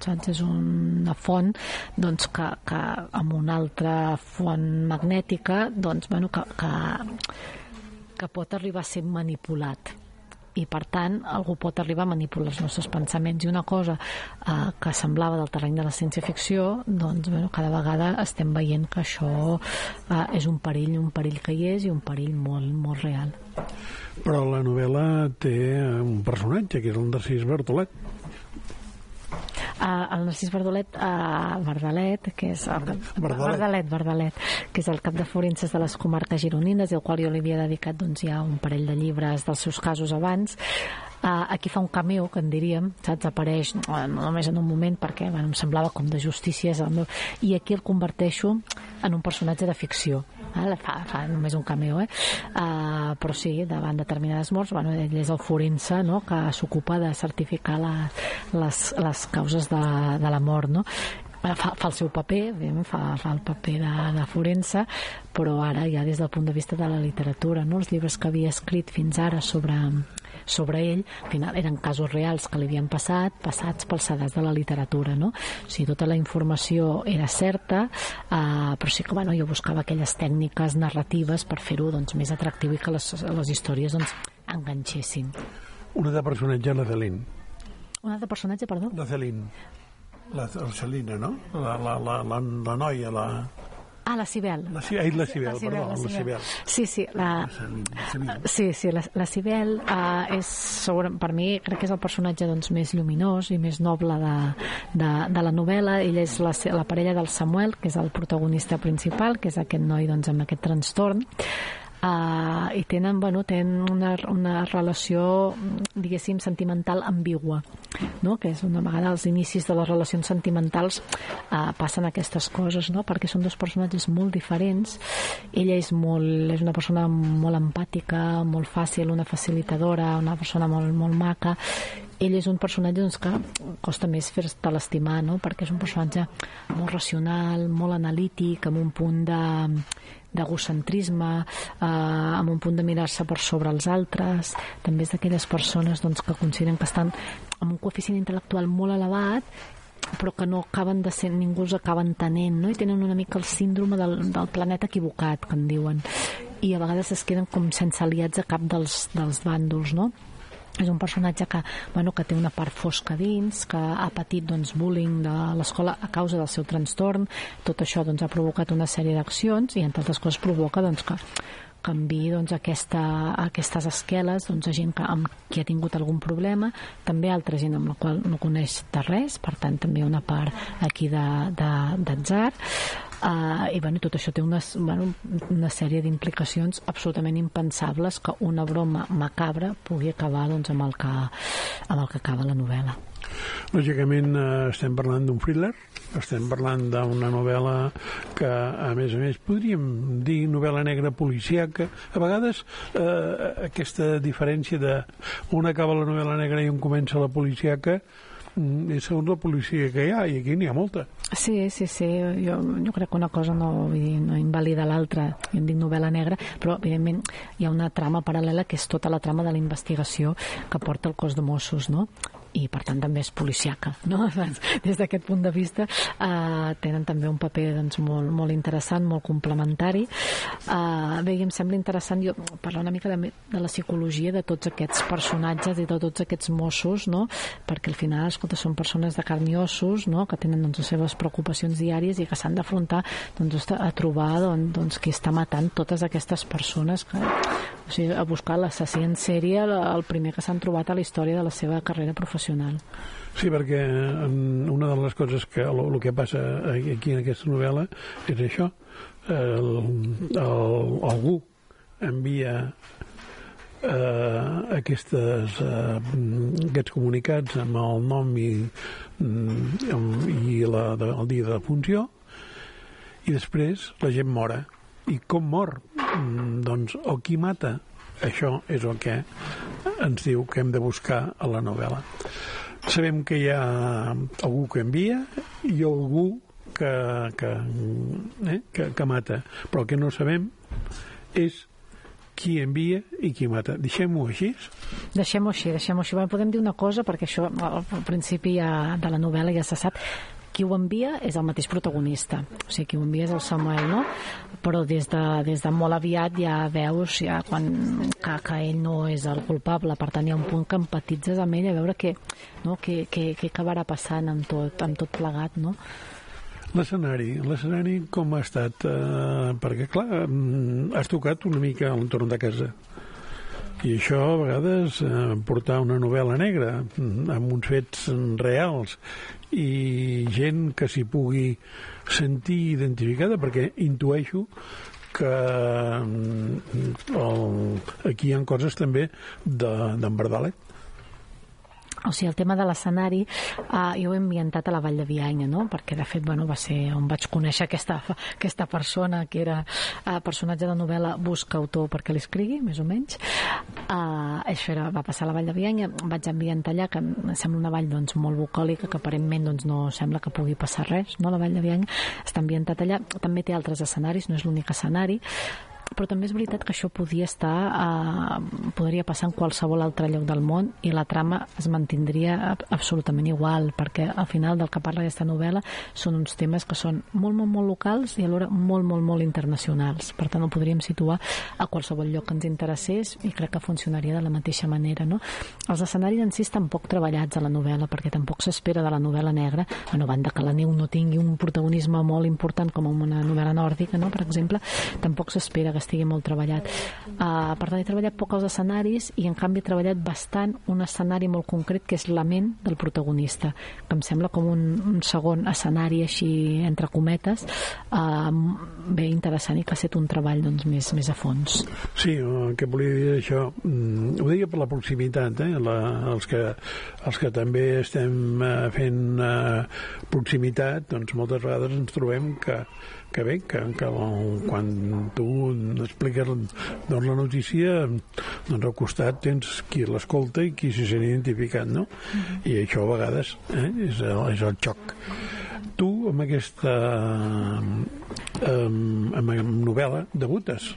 una font doncs, que amb una altra font magnètica doncs, bueno, que pot arribar a ser manipulat, i per tant algú pot arribar a manipular els nostres pensaments, i una cosa que semblava del terreny de la ciència-ficció, doncs bueno, cada vegada estem veient que això és un perill que hi és, i un perill molt, molt real. Però la novel·la té un personatge, que és el Narcís Bardolet. El Narcís Bardolet, que és Bardalet, que és el cap de forenses de les comarques gironines, i al qual jo li havia dedicat doncs, ja un parell de llibres dels seus casos abans. Aquí fa un cameo, que en diríem, saps? Apareix només en un moment, perquè bueno, em semblava com de justícia, i aquí el converteixo en un personatge de ficció. Fa només un cameo, però sí, davant determinades morts, bueno, ell és el forense, no?, que s'ocupa de certificar les causes de la mort, no? Fa el seu paper, fa el paper de forense, però ara ja des del punt de vista de la literatura, no? Els llibres que havia escrit fins ara sobre ell, al final eren casos reals que li havien passats pels sedats de la literatura, no? O sigui, tota la informació era certa, però sí que bueno, jo buscava aquelles tècniques narratives per fer-ho doncs, més atractiu i que les històries doncs, enganxessin. Una de personatge, la Celine. Una altra personatge, perdó? La Celine. La Celina, no? La noia, la Cibel. La Cibel. Sí, la Cibel és, per mi, crec que és el personatge doncs, més lluminós i més noble de la novel·la. Ella és la parella del Samuel, que és el protagonista principal, que és aquest noi doncs, amb aquest trastorn. I tenen una relació, diguéssim, sentimental ambigua, no? Que és una vegada als inicis de les relacions sentimentals passen aquestes coses, no? Perquè són dos personatges molt diferents. Ella és una persona molt empàtica, molt fàcil, una facilitadora, una persona molt, molt maca. Ell és un personatge doncs, que costa més fer-te l'estimar, no? Perquè és un personatge molt racional, molt analític, amb un punt d'egocentrisme, amb un punt de mirar-se per sobre els altres. També és d'aquelles persones doncs, que consideren que estan amb un coeficient intel·lectual molt elevat, però que no acaben de ser, ningú els acaba entenent, no? I tenen una mica el síndrome del planeta equivocat, que en diuen, i a vegades es queden com sense aliats a cap dels bàndols, no? és un personatge que té una part fosca dins, que ha patit bullying de l'escola a causa del seu trastorn. Tot això ha provocat una sèrie d'accions i entre altres coses provoca que canviï aquestes esqueles a gent amb qui ha tingut algun problema, també altra gent amb la qual no coneix de res, per tant també una part aquí d'atzar. I tot això té una sèrie d'implicacions absolutament impensables que una broma macabra pugui acabar amb el que acaba la novel·la. Lògicament estem parlant d'un thriller, estem parlant d'una novel·la que a més podríem dir novel·la negra policíaca. A vegades aquesta diferència de on acaba la novel·la negra i on comença la policíaca és segons la policia que hi ha, i aquí n'hi ha molta. Sí, jo crec que una cosa no invalida l'altra. Jo en dic novel·la negra, però evidentment hi ha una trama paral·lela que és tota la trama de la investigació que porta el cos de Mossos, no? I per tant també és policiaca, no? Des d'aquest punt de vista tenen també un paper molt interessant, molt complementari. Bé, i em sembla interessant parlar una mica de la psicologia de tots aquests personatges i de tots aquests Mossos, no? Perquè al final, escolta, són persones de carn i ossos, no? Que tenen les seves preocupacions diàries i que s'han d'afrontar a trobar qui està matant totes aquestes persones a buscar l'assassí en sèrie, el primer que s'han trobat a la història de la seva carrera professional. Sí, perquè una de les coses el que passa aquí en aquesta novel·la és això. Algú envia aquests comunicats amb el nom i el dia de funció, i després la gent mora. I com mor? O qui mata? Això és el que ens diu que hem de buscar a la novel·la. Sabem que hi ha algú que envia i algú que mata, però el que no sabem és qui envia i qui mata. Deixem-ho així? Deixem-ho així. Podem dir una cosa, perquè això al principi de la novel·la ja se sap. Qui ho envia és el mateix protagonista, o sigui, qui ho envia és el Samuel, no? Però des de molt aviat ja veus que ell no és el culpable, per tant hi ha un punt que empatitzes amb ell a veure què acabarà passant amb tot plegat, no? L'escenari com ha estat? Perquè, clar, has tocat una mica a l'entorn de casa. I això a vegades portar una novel·la negra amb uns fets reals i gent que s'hi pugui sentir identificada, perquè intueixo que aquí hi ha coses també d'en Verdalet. O sigui, el tema de l'escenari jo ho he ambientat a la Vall de Bianya, no? Perquè de fet va ser on vaig conèixer aquesta persona que era personatge de novel·la busca autor perquè l'escrigui, més o menys. Això va passar a la Vall de Bianya, vaig ambientar allà, que em sembla una vall molt bucòlica, que aparentment no sembla que pugui passar res, no? La Vall de Bianya està ambientat allà, també té altres escenaris, no és l'únic escenari, però també és veritat que això podria passar en qualsevol altre lloc del món i la trama es mantindria absolutament igual, perquè al final del que parla aquesta novel·la són uns temes que són molt, molt, molt locals i alhora molt, molt, molt internacionals. Per tant, ho podríem situar a qualsevol lloc que ens interessés i crec que funcionaria de la mateixa manera, no? Els escenaris en si estan poc treballats a la novel·la, perquè tampoc s'espera de la novel·la negra, a banda que la neu no tingui un protagonisme molt important com en una novel·la nòrdica, no? Per exemple, tampoc s'espera que estigui molt treballat. Per tant, he treballat poc els escenaris i en canvi he treballat bastant un escenari molt concret que és la ment del protagonista, que em sembla com un segon escenari així entre cometes bé interessant i que ha estat un treball més a fons. Sí, el que volia dir això ho deia per la proximitat, els que també estem fent proximitat, doncs moltes vegades ens trobem que quan tu expliques la notícia, doncs al costat tens qui l'escolta i qui s'hi sent identificat, no? I això a vegades és el xoc. Tu amb aquesta novel·la debutes,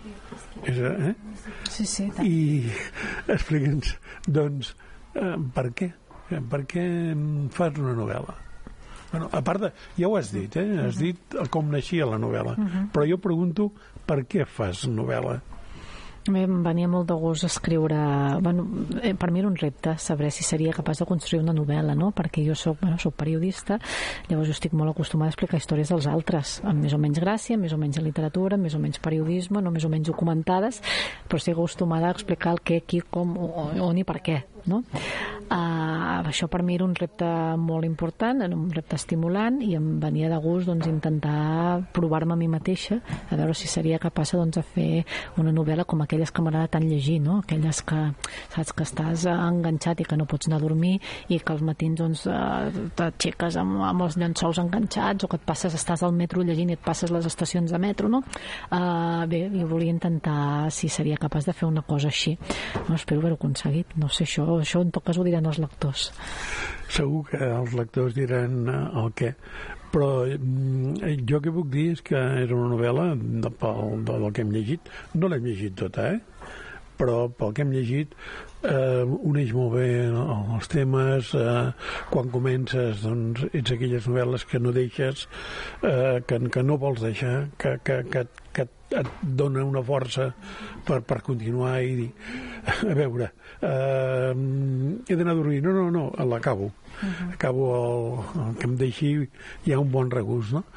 Sí, i explica'ns doncs per què fas una novel·la? Bueno, a part ja ho has dit, has dit com naixia la novel·la, però jo pregunto per què fas novel·la? Em venia molt de gust escriure... Bueno, per mi era un repte saber si seria capaç de construir una novel·la, no? Perquè jo soc periodista, llavors jo estic molt acostumada a explicar històries dels altres, amb més o menys gràcia, amb més o menys literatura, amb més o menys periodisme, no més o menys documentades, però estic acostumada a explicar el què, qui, com, on i per què, no? Això per mi era un repte molt important, era un repte estimulant, i em venia de gust intentar provar-me a mi mateixa a veure si seria capaç de fer una novel·la com aquelles que m'agrada tant llegir, no? Aquelles que saps que estàs enganxat i que no pots anar a dormir i que als matins t'aixeques amb els llençols enganxats, o que estàs al metro llegint i et passes les estacions de metro, no? Bé, jo volia intentar si seria capaç de fer una cosa així. No, espero haver-ho aconseguit. No sé, això en tot cas ho diran els lectors. Segur que els lectors diran el què, però jo què puc dir és que és una novel·la del que hem llegit. No l'hem llegit tota, però pel que hem llegit uneix molt bé els temes. Quan comences doncs ets aquelles novel·les que no deixes, que no vols deixar, que et dona una força per continuar i dir, a veure, he d'anar a dormir, no, l'acabo. Acabo el que em deixi, hi ha un bon regust, no?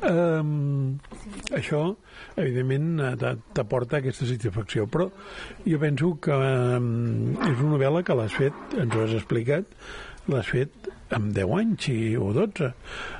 Això, evidentment, t'aporta aquesta satisfacció, però jo penso que és una novel·la que l'has fet, ens ho has explicat, l'has fet amb 10 anys o 12.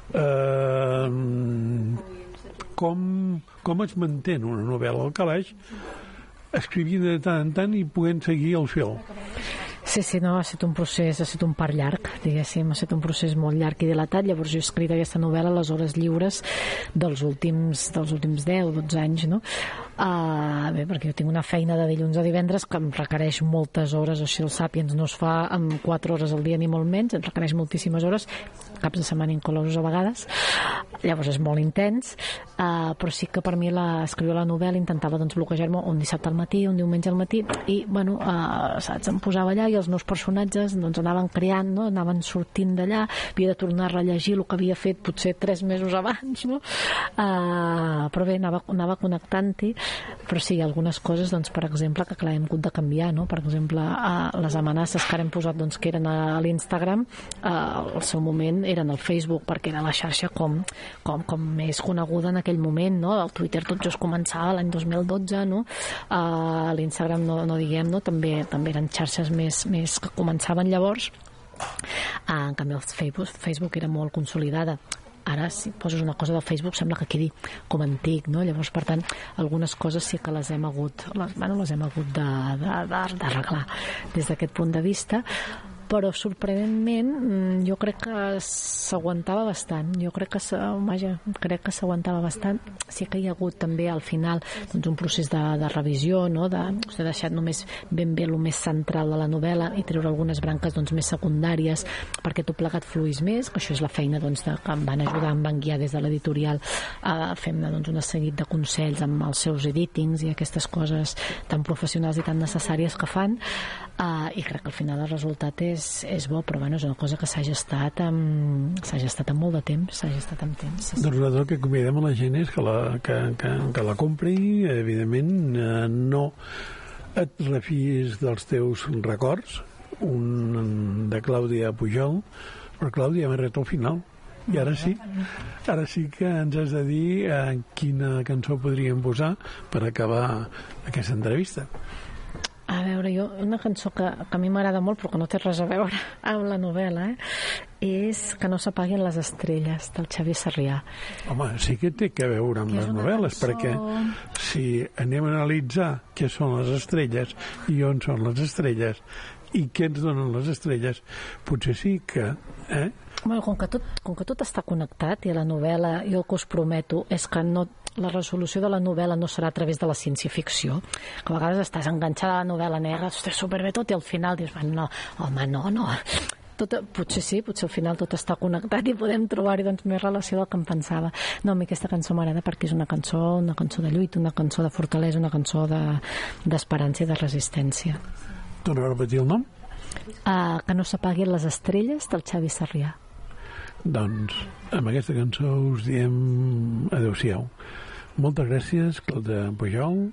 Com es manté una novel·la al calaix, escrivint de tant en tant i podent seguir el fil? Sí, no, ha estat un procés, ha estat un part llarg, diguéssim, ha estat un procés molt llarg i dilatat. Llavors jo he escrit aquesta novel·la a les hores lliures dels últims 10 o 12 anys, no? Bé, perquè jo tinc una feina de dilluns a divendres que em requereix moltes hores, o sigui, el Sàpiens no es fa en 4 hores al dia ni molt menys, em requereix moltíssimes hores, caps de setmana inclosos a vegades, llavors és molt intens, però sí que per mi escriure la novel·la intentava bloquejar-me un dissabte al matí, un diumenge al matí, i bueno, saps, em posava allà i els meus personatges anaven creant, no? Anaven sortint d'allà, havia de tornar a rellegir el que havia fet potser 3 mesos abans, no? Però bé, anava connectant-hi, però sí, algunes coses, per exemple, que clar, hem hagut de canviar, no? Per exemple, les amenaces que ara hem posat que eren a l'Instagram, al seu moment eren al Facebook, perquè era la xarxa com més coneguda en aquell moment, no? El Twitter tot just començava l'any 2012, no? L'Instagram no diguem, no? També eren xarxes més que començaven llavors. En canvi el Facebook era molt consolidada. Ara si poses una cosa del Facebook sembla que quedi com antic, no? Llavors, per tant, algunes coses sí que les hem hagut d'arreglar des d'aquest punt de vista, però sorprenentment jo crec que s'aguantava bastant. Crec que s'aguantava bastant. Sí que hi ha hagut també al final un procés de revisió, no? S'ha deixat només ben bé el més central de la novel·la i treure algunes branques més secundàries perquè tot plegat fluís més, que això és la feina que em van ajudar, em van guiar des de l'editorial a fer-me un seguit de consells amb els seus editings i aquestes coses tan professionals i tan necessàries que fan, i crec que al final el resultat és bo, però bueno, és una cosa que s'ha gestat amb molt de temps, s'ha gestat amb temps. Sí. Doncs nosaltres el que convidem a la gent és que la compri, evidentment no et refies dels teus records, un de Clàudia Pujol, però Clàudia hem arribat al final. I ara sí que ens has de dir quina cançó podríem posar per acabar aquesta entrevista. A veure, una cançó que a mi m'agrada molt però que no té res a veure amb la novel·la, és Que no s'apaguin les estrelles, del Xavier Sarrià. Home, sí que té que veure amb les novel·les, perquè si anem a analitzar què són les estrelles i on són les estrelles i què ens donen les estrelles, potser sí que... Bueno, com que tot està connectat, i a la novel·la jo el que us prometo és que la resolució de la novel·la no serà a través de la ciència-ficció, que a vegades estàs enganxada a la novel·la negra, estàs superbé tot, i al final dius, no. Potser sí, potser al final tot està connectat i podem trobar-hi més relació del que em pensava. No, a mi aquesta cançó m'agrada perquè és una cançó de lluita, una cançó de fortalesa, una cançó d'esperança i de resistència. Torna a repetir el nom? Que no s'apaguin les estrelles, del Xavi Sarrià. Doncs amb aquesta cançó us diem adeu-siau. Moltes gràcies, Clàudia Pujol,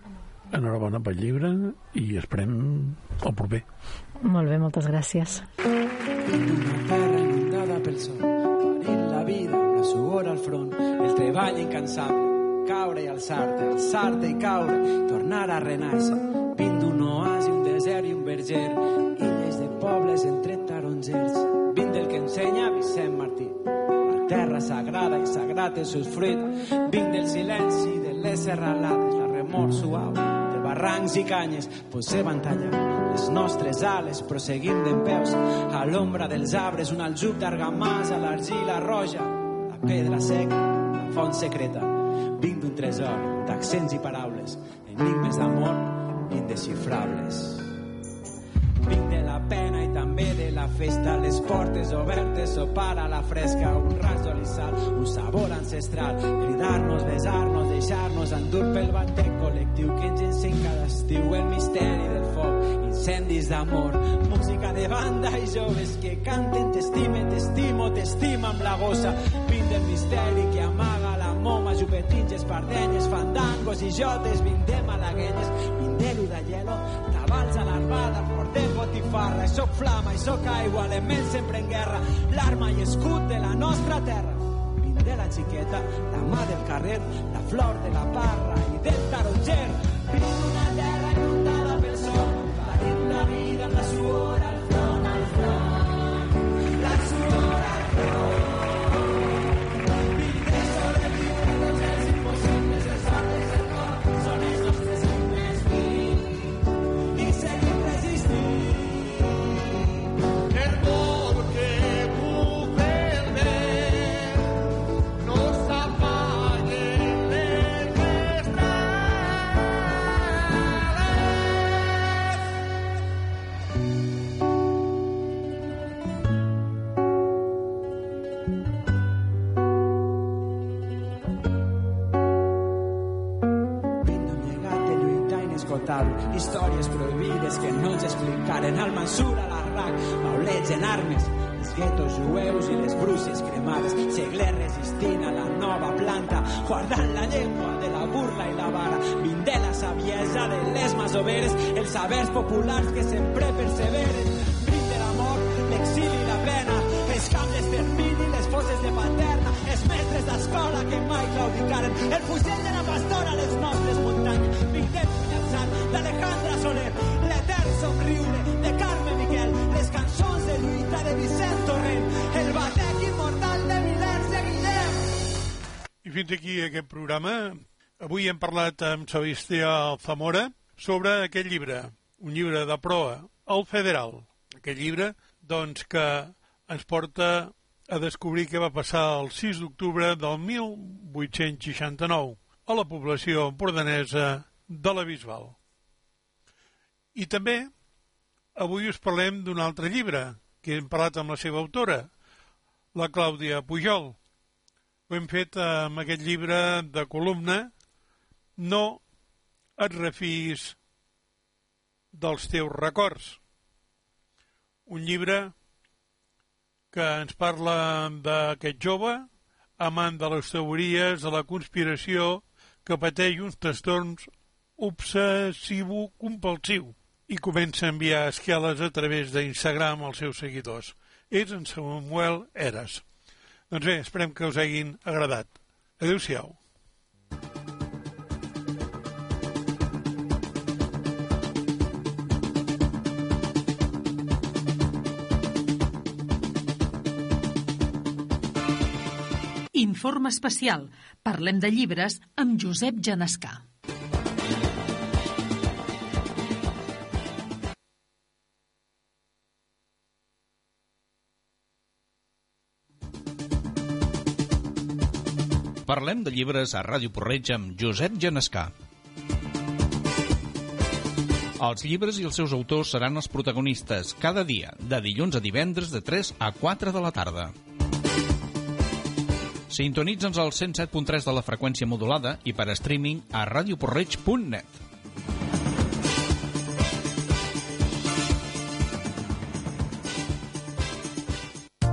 enhorabona pel llibre i esperem el proper. Molt bé, moltes gràcies. Una terra inundada pel sol, parint la vida amb la suor al front, el treball incansable, caure i alçar-te i caure, tornar a renaixer, vint d'un oasi, un desert i un verger, illes de pobles entre tarongers, vint del que ensenya Vicent Martí, la terra sagrada i sagrat el seus fruits, vint del silenci de les serralades, la remor suau de barrancs i canyes, posem tallar les nostres ales, proseguim dempeus a l'ombra dels arbres, un aljub d'argamassa, l'argila roja, la pedra seca, la font secreta, vinc d'un tresor d'accents i paraules, enigmes d'amor indesxifrables. Vinc de la pena i també de la festa, les portes obertes, sopar a la fresca, un raig d'oli sal, un sabor ancestral, cridar-nos, besar-nos, deixar-nos endur pel batec col·lectiu que ens encén cada estiu, el misteri del foc, incendis d'amor, música de banda i joves que canten, t'estimo amb la gossa, vinc del misteri que amaga la moma, jupetins, espardenyes, fandangos i jotes, vinc de malaguenyes, vinc de l'u de hielo, tabals a l'arbada, portem botifarra, i soc flama, i soc aigua, element sempre en guerra, l'arma i escut de la nostra terra. Vinc de la xiqueta, la mà del carrer, la flor de la parra i del taronger. Vinc d'una terra inundada pel sol, parint la vida amb la suor al front, la suor al front. Vinc de sobreviure tots els impossibles, els altres del cor, són els nostres himnes, vinc i seguim resistint. Històries prohibides que no ens explicaren al Mansur, a l'Arrac, maulets en armes, els guetos jueus i les bruixes cremades, segles resistint a la nova planta, guardant la llengua de la burla i la vara, vint de la saviesa de les masoveres, els sabers populars que sempre perseveren, vint de la mort, l'exili i la pena, els camps d'extermini, les fosses de Paterna, els mestres d'escola que mai claudicaren, el fusell de la pastora a les nostres muntanyes, vint de d'Alejandra Soler, l'etern somriure de Carme Miquel, les cançons de lluita de Vicent Torrent, el batec immortal de Milers de Guillem. I fins aquí aquest programa. Avui hem parlat amb Sebastià Zamora sobre aquest llibre, un llibre de proa, El Federal. Aquest llibre, doncs, que ens porta a descobrir què va passar el 6 d'octubre del 1869 a la població empordanesa de la Bisbal. I també avui us parlem d'un altre llibre que hem parlat amb la seva autora, la Clàudia Pujol. Ho hem fet amb aquest llibre de columna No et refiïs dels teus records. Un llibre que ens parla d'aquest jove, amant de les teories de la conspiració, que pateix uns trastorns obsessivo-compulsiu i comença a enviar esqueles a través d'Instagram als seus seguidors. És en Samuel Eras. Doncs bé, esperem que us hagin agradat. Adéu-siau. Informe especial. Parlem de llibres amb Josep Genescà. Parlem de llibres a Ràdio Porreig amb Josep Genescà. Els llibres i els seus autors seran els protagonistes cada dia, de dilluns a divendres de 3 a 4 de la tarda. Sintonitza'ns al 107.3 de la freqüència modulada i per streaming a radioporreig.net.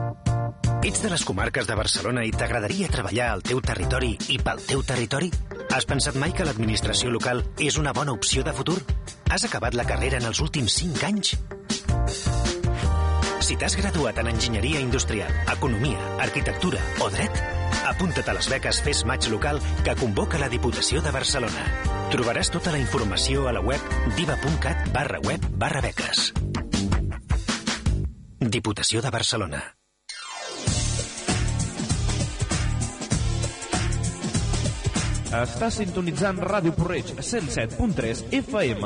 Ets de les comarques de Barcelona i t'agradaria treballar al teu territori i pel teu territori? Has pensat mai que l'administració local és una bona opció de futur? Has acabat la carrera en els últims 5 anys? Si t'has graduat en Enginyeria Industrial, Economia, Arquitectura o Dret, apunta't a les beques Fes Maig Local que convoca la Diputació de Barcelona. Trobaràs tota la informació a la web diva.cat/web/beques. Diputació de Barcelona. Està sintonitzant Ràdio Porreig 107.3 FM.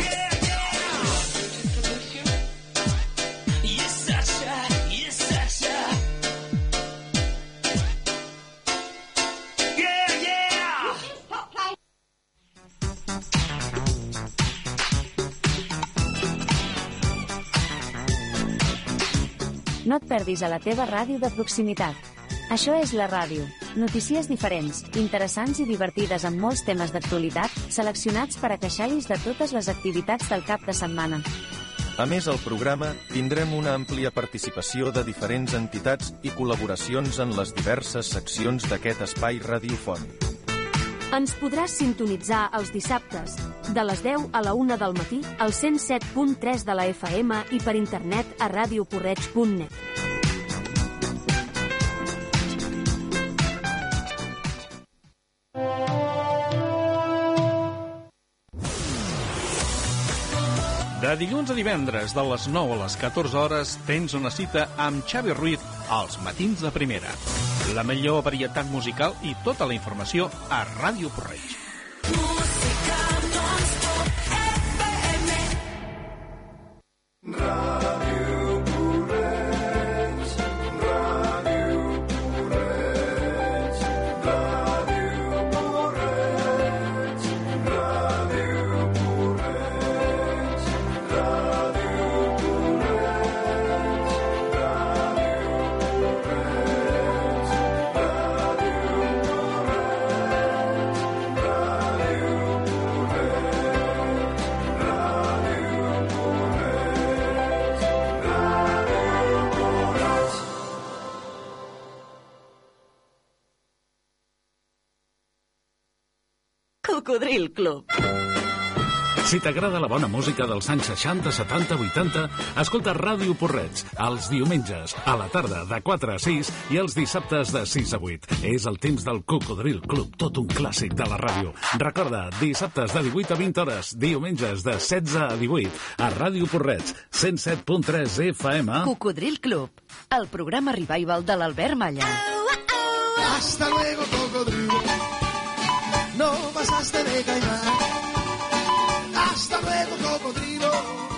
No et perdis a la teva ràdio de proximitat. Això és la ràdio. Notícies diferents, interessants i divertides amb molts temes d'actualitat, seleccionats per a queixalis de totes les activitats del cap de setmana. A més, al programa tindrem una àmplia participació de diferents entitats i col·laboracions en les diverses seccions d'aquest espai radiofònic. Ens podràs sintonitzar els dissabtes, de les 10 a la 1 del matí, al 107.3 de la FM i per internet a radioporreig.net. De dilluns a divendres, de les 9 a les 14 hores, tens una cita amb Xavi Ruiz als Matins de Primera. La millor varietat musical i tota la informació a Ràdio Porreig. Cocodril Club. Si t'agrada la bona música dels anys 60, 70, 80, escolta Ràdio Porreig els diumenges, a la tarda de 4 a 6 i els dissabtes de 6 a 8. És el temps del Cocodril Club, tot un clàssic de la ràdio. Recorda, dissabtes de 18 a 20 hores, diumenges de 16 a 18, a Ràdio Porreig, 107.3 FM. Cocodril Club, el programa revival de l'Albert Malla. Hasta luego, cocodrilo. No pasaste de caimán. Hasta luego, cocodrilo.